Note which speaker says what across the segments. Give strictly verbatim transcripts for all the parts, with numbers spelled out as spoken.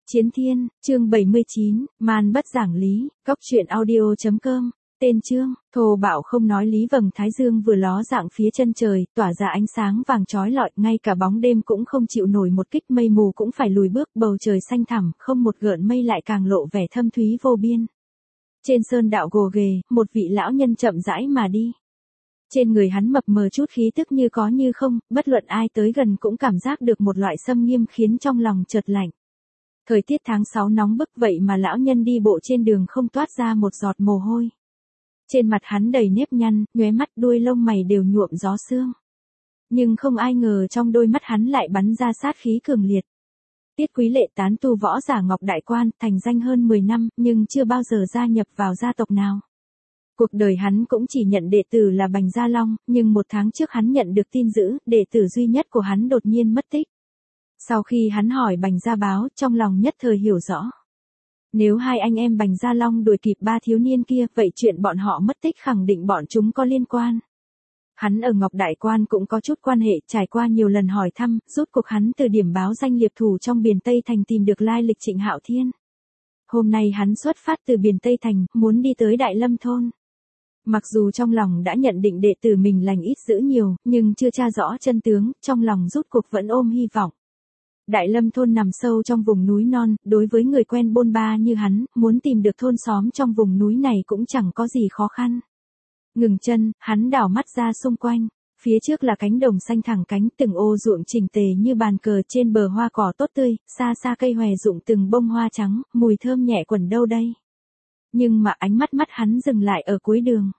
Speaker 1: Chiến Thiên, chương bảy mươi chín, Man bất giảng lý, cóc truyện audio chấm com. Tên chương, thô bạo không nói lý. Vầng thái dương vừa ló dạng phía chân trời, tỏa ra ánh sáng vàng chói lọi, ngay cả bóng đêm cũng không chịu nổi một kích, mây mù cũng phải lùi bước, bầu trời xanh thẳm, không một gợn mây lại càng lộ vẻ thâm thúy vô biên. Trên sơn đạo gồ ghề, một vị lão nhân chậm rãi mà đi. Trên người hắn mập mờ chút khí tức như có như không, bất luận ai tới gần cũng cảm giác được một loại xâm nghiêm khiến trong lòng chợt lạnh. Thời tiết tháng sáu nóng bức vậy mà lão nhân đi bộ trên đường không toát ra một giọt mồ hôi. Trên mặt hắn đầy nếp nhăn, nhoé mắt, đuôi lông mày đều nhuộm gió sương. Nhưng không ai ngờ trong đôi mắt hắn lại bắn ra sát khí cường liệt. Tiết Quý Lệ tán tu võ giả Ngọc Đại Quan, thành danh hơn mười năm, nhưng chưa bao giờ gia nhập vào gia tộc nào. Cuộc đời hắn cũng chỉ nhận đệ tử là Bành Gia Long, nhưng một tháng trước hắn nhận được tin dữ, đệ tử duy nhất của hắn đột nhiên mất tích. Sau khi hắn hỏi Bành Gia Báo, trong lòng nhất thời hiểu rõ. Nếu hai anh em Bành Gia Long đuổi kịp ba thiếu niên kia, vậy chuyện bọn họ mất tích khẳng định bọn chúng có liên quan. Hắn ở Ngọc Đại Quan cũng có chút quan hệ, trải qua nhiều lần hỏi thăm, rốt cuộc hắn từ điểm báo danh liệp thủ trong Biền Tây Thành tìm được lai lịch Trịnh Hạo Thiên. Hôm nay hắn xuất phát từ Biền Tây Thành, muốn đi tới Đại Lâm Thôn. Mặc dù trong lòng đã nhận định đệ tử mình lành ít dữ nhiều, nhưng chưa tra rõ chân tướng, trong lòng rốt cuộc vẫn ôm hy vọng. Đại Lâm Thôn nằm sâu trong vùng núi non, đối với người quen bôn ba như hắn, muốn tìm được thôn xóm trong vùng núi này cũng chẳng có gì khó khăn. Ngừng chân, hắn đảo mắt ra xung quanh. Phía trước là cánh đồng xanh thẳng cánh, từng ô ruộng chỉnh tề như bàn cờ, trên bờ hoa cỏ tốt tươi, xa xa cây hòe rụng từng bông hoa trắng, mùi thơm nhẹ quẩn đâu đây. Nhưng mà ánh mắt mắt hắn dừng lại ở cuối đường.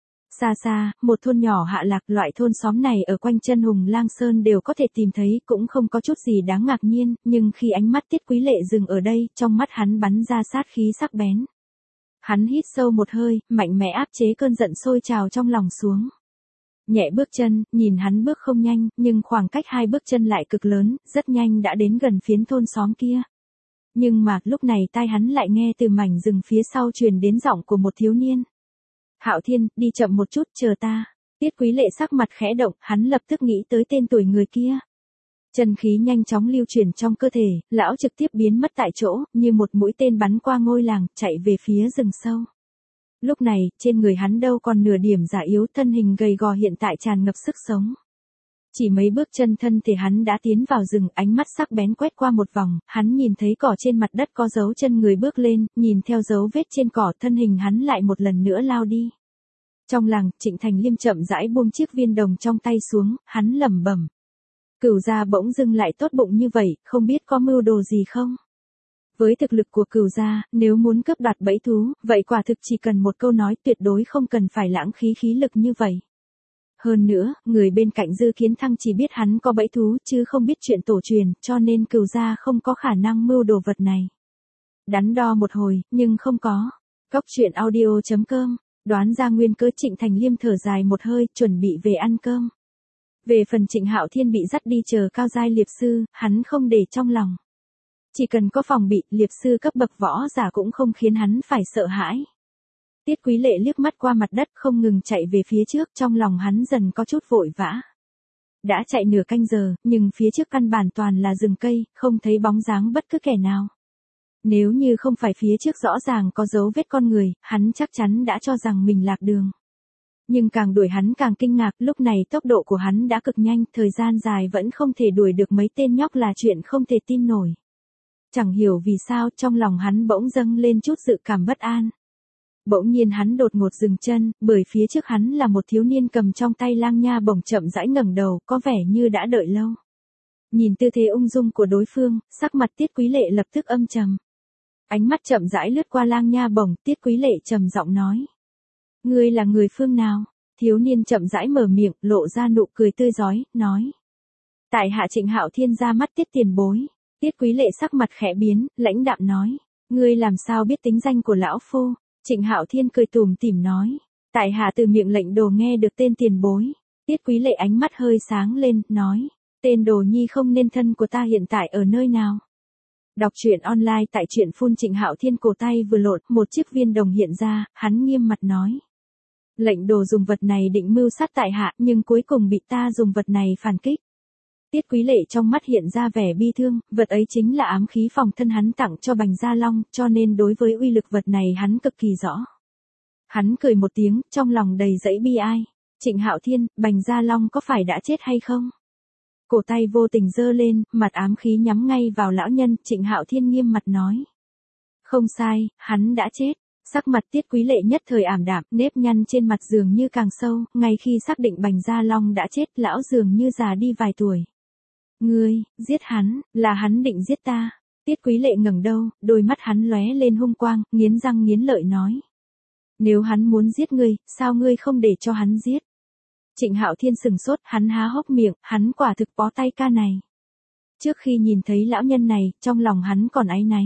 Speaker 1: Xa xa, một thôn nhỏ hạ lạc, loại thôn xóm này ở quanh chân Hùng Lang Sơn đều có thể tìm thấy, cũng không có chút gì đáng ngạc nhiên, nhưng khi ánh mắt Tiết Quý Lệ dừng ở đây, trong mắt hắn bắn ra sát khí sắc bén. Hắn hít sâu một hơi, mạnh mẽ áp chế cơn giận sôi trào trong lòng xuống. Nhẹ bước chân, nhìn hắn bước không nhanh, nhưng khoảng cách hai bước chân lại cực lớn, rất nhanh đã đến gần phiến thôn xóm kia. Nhưng mà, lúc này tai hắn lại nghe từ mảnh rừng phía sau truyền đến giọng của một thiếu niên. Hạo Thiên, đi chậm một chút, chờ ta. Tiết Quý Lệ sắc mặt khẽ động, hắn lập tức nghĩ tới tên tuổi người kia. Chân khí nhanh chóng lưu chuyển trong cơ thể, lão trực tiếp biến mất tại chỗ, như một mũi tên bắn qua ngôi làng, chạy về phía rừng sâu. Lúc này, trên người hắn đâu còn nửa điểm giả yếu, thân hình gầy gò hiện tại tràn ngập sức sống. Chỉ mấy bước chân thân thể hắn đã tiến vào rừng, ánh mắt sắc bén quét qua một vòng, hắn nhìn thấy cỏ trên mặt đất có dấu chân người bước lên, nhìn theo dấu vết trên cỏ, thân hình hắn lại một lần nữa lao đi. Trong làng, Trịnh Thành Liêm chậm rãi buông chiếc viên đồng trong tay xuống, hắn lẩm bẩm. Cửu gia bỗng dưng lại tốt bụng như vậy, không biết có mưu đồ gì không? Với thực lực của Cửu gia, nếu muốn cướp đoạt bẫy thú, vậy quả thực chỉ cần một câu nói, tuyệt đối không cần phải lãng phí khí lực như vậy. Hơn nữa, người bên cạnh Dư Kiến Thăng chỉ biết hắn có bẫy thú chứ không biết chuyện tổ truyền, cho nên Cửu gia không có khả năng mưu đồ vật này. Đắn đo một hồi, nhưng không có. Cóc truyện audio chấm com, đoán ra nguyên cớ, Trịnh Thành Liêm thở dài một hơi, chuẩn bị về ăn cơm. Về phần Trịnh Hạo Thiên bị dắt đi chờ cao giai liệp sư, hắn không để trong lòng. Chỉ cần có phòng bị, liệp sư cấp bậc võ giả cũng không khiến hắn phải sợ hãi. Tiết Quý Lệ liếc mắt qua mặt đất, không ngừng chạy về phía trước, trong lòng hắn dần có chút vội vã. Đã chạy nửa canh giờ, nhưng phía trước căn bản toàn là rừng cây, không thấy bóng dáng bất cứ kẻ nào. Nếu như không phải phía trước rõ ràng có dấu vết con người, hắn chắc chắn đã cho rằng mình lạc đường. Nhưng càng đuổi hắn càng kinh ngạc, lúc này tốc độ của hắn đã cực nhanh, thời gian dài vẫn không thể đuổi được mấy tên nhóc là chuyện không thể tin nổi. Chẳng hiểu vì sao, trong lòng hắn bỗng dâng lên chút dự cảm bất an. Bỗng nhiên hắn đột ngột dừng chân, bởi phía trước hắn là một thiếu niên cầm trong tay lang nha bổng chậm rãi ngẩng đầu, có vẻ như đã đợi lâu. Nhìn tư thế ung dung của đối phương, sắc mặt Tiết Quý Lệ lập tức âm trầm. Ánh mắt chậm rãi lướt qua lang nha bổng, Tiết Quý Lệ trầm giọng nói. Ngươi là người phương nào? Thiếu niên chậm rãi mở miệng, lộ ra nụ cười tươi rói, nói. Tại hạ Trịnh Hạo Thiên ra mắt Tiết tiền bối. Tiết Quý Lệ sắc mặt khẽ biến, lãnh đạm nói. Ngươi làm sao biết tính danh của lão phu? Trịnh Hạo Thiên cười tủm tỉm nói. Tại hạ từ miệng lệnh đồ nghe được tên tiền bối. Tiết Quý Lệ ánh mắt hơi sáng lên, nói. Tên đồ nhi không nên thân của ta hiện tại ở nơi nào? Đọc truyện online tại truyện phun. Trịnh Hạo Thiên cổ tay vừa lộn, một chiếc viên đồng hiện ra, hắn nghiêm mặt nói. Lệnh đồ dùng vật này định mưu sát tại hạ, nhưng cuối cùng bị ta dùng vật này phản kích. Tiết Quý Lệ trong mắt hiện ra vẻ bi thương, vật ấy chính là ám khí phòng thân hắn tặng cho Bành Gia Long, cho nên đối với uy lực vật này hắn cực kỳ rõ. Hắn cười một tiếng, trong lòng đầy dẫy bi ai. Trịnh Hạo Thiên, Bành Gia Long có phải đã chết hay không? Cổ tay vô tình giơ lên, mặt ám khí nhắm ngay vào lão nhân, Trịnh Hạo Thiên nghiêm mặt nói. Không sai, hắn đã chết. Sắc mặt Tiết Quý Lệ nhất thời ảm đạm, nếp nhăn trên mặt dường như càng sâu, ngay khi xác định Bành Gia Long đã chết, lão dường như già đi vài tuổi. Ngươi, giết hắn, là hắn định giết ta. Tiết Quý Lệ ngẩng đầu, đôi mắt hắn lóe lên hung quang, nghiến răng nghiến lợi nói. Nếu hắn muốn giết ngươi, sao ngươi không để cho hắn giết? Trịnh Hạo Thiên sừng sốt, hắn há hốc miệng, hắn quả thực bó tay ca này. Trước khi nhìn thấy lão nhân này, trong lòng hắn còn áy náy.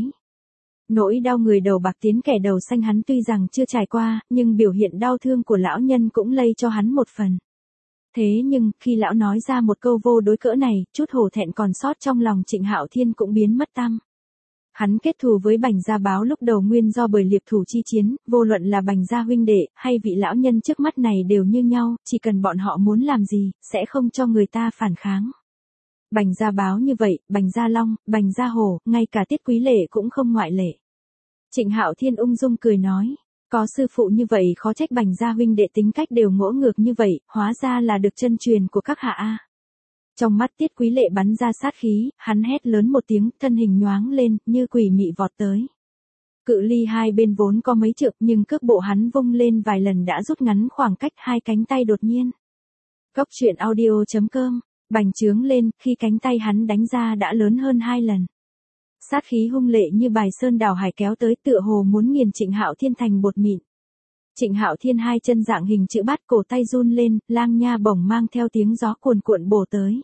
Speaker 1: Nỗi đau người đầu bạc tiến kẻ đầu xanh hắn tuy rằng chưa trải qua, nhưng biểu hiện đau thương của lão nhân cũng lây cho hắn một phần. Thế nhưng, khi lão nói ra một câu vô đối cỡ này, chút hổ thẹn còn sót trong lòng Trịnh Hạo Thiên cũng biến mất tăm. Hắn kết thù với Bành Gia Báo lúc đầu nguyên do bởi liệp thủ chi chiến, vô luận là Bành Gia huynh đệ, hay vị lão nhân trước mắt này đều như nhau, chỉ cần bọn họ muốn làm gì, sẽ không cho người ta phản kháng. Bành Gia Báo như vậy, Bành Gia Long, Bành Gia Hổ, ngay cả Tiết Quý Lệ cũng không ngoại lệ. Trịnh Hạo Thiên ung dung cười nói, có sư phụ như vậy khó trách Bành Gia huynh đệ tính cách đều ngỗ ngược như vậy, hóa ra là được chân truyền của các hạ a. Trong mắt Tiết Quý Lệ bắn ra sát khí, hắn hét lớn một tiếng, thân hình nhoáng lên, như quỷ mị vọt tới. Cự ly hai bên vốn có mấy trượng, nhưng cước bộ hắn vung lên vài lần đã rút ngắn khoảng cách hai cánh tay đột nhiên. Cốc truyện audio chấm com, bành trướng lên, khi cánh tay hắn đánh ra đã lớn hơn hai lần. Sát khí hung lệ như bài sơn đảo hải kéo tới, tựa hồ muốn nghiền Trịnh Hạo Thiên thành bột mịn. Trịnh Hạo Thiên hai chân dạng hình chữ bát, cổ tay run lên, lang nha bổng mang theo tiếng gió cuồn cuộn bổ tới.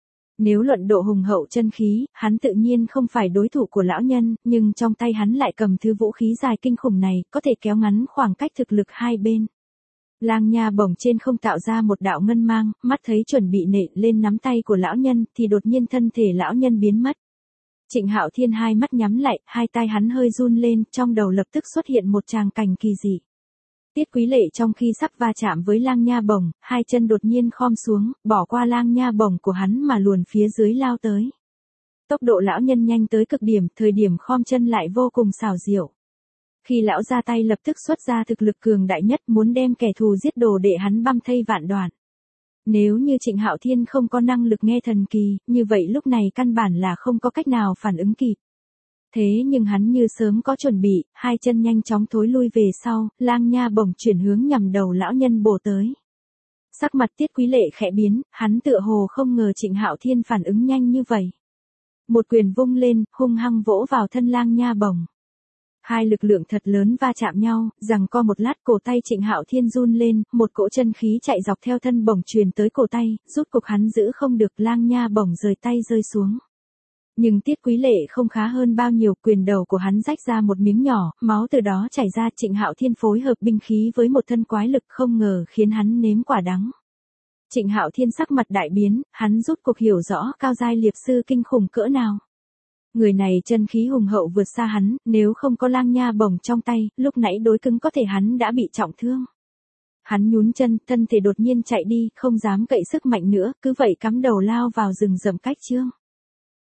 Speaker 1: Nếu luận độ hùng hậu chân khí, hắn tự nhiên không phải đối thủ của lão nhân, nhưng trong tay hắn lại cầm thứ vũ khí dài kinh khủng này, có thể kéo ngắn khoảng cách thực lực hai bên. Lang nha bổng trên không tạo ra một đạo ngân mang, mắt thấy chuẩn bị nện lên nắm tay của lão nhân, thì đột nhiên thân thể lão nhân biến mất. Trịnh Hạo Thiên hai mắt nhắm lại, hai tay hắn hơi run lên, trong đầu lập tức xuất hiện một tràng cảnh kỳ dị. Tiết Quý Lệ trong khi sắp va chạm với lang nha bổng, hai chân đột nhiên khom xuống, bỏ qua lang nha bổng của hắn mà luồn phía dưới lao tới. Tốc độ lão nhân nhanh tới cực điểm, thời điểm khom chân lại vô cùng xảo diệu. Khi lão ra tay lập tức xuất ra thực lực cường đại nhất, muốn đem kẻ thù giết đồ để hắn băm thây vạn đoạn. Nếu như Trịnh Hạo Thiên không có năng lực nghe thần kỳ, như vậy lúc này căn bản là không có cách nào phản ứng kịp. Thế nhưng hắn như sớm có chuẩn bị, hai chân nhanh chóng thối lui về sau, lang nha bổng chuyển hướng nhằm đầu lão nhân bổ tới. Sắc mặt Tiết Quý Lệ khẽ biến, hắn tựa hồ không ngờ Trịnh Hạo Thiên phản ứng nhanh như vậy. Một quyền vung lên, hung hăng vỗ vào thân lang nha bổng. Hai lực lượng thật lớn va chạm nhau, giằng co một lát, cổ tay Trịnh Hạo Thiên run lên, một cỗ chân khí chạy dọc theo thân bổng truyền tới cổ tay, rút cục hắn giữ không được, lang nha bổng rời tay rơi xuống. Nhưng Tiết Quý Lệ không khá hơn bao nhiêu, quyền đầu của hắn rách ra một miếng nhỏ, máu từ đó chảy ra. Trịnh Hạo Thiên phối hợp binh khí với một thân quái lực không ngờ khiến hắn nếm quả đắng. Trịnh Hạo Thiên sắc mặt đại biến, hắn rút cuộc hiểu rõ cao giai liệp sư kinh khủng cỡ nào. Người này chân khí hùng hậu vượt xa hắn, nếu không có lang nha bổng trong tay, lúc nãy đối cứng có thể hắn đã bị trọng thương. Hắn nhún chân, thân thể đột nhiên chạy đi, không dám cậy sức mạnh nữa, cứ vậy cắm đầu lao vào rừng rậm cách chương.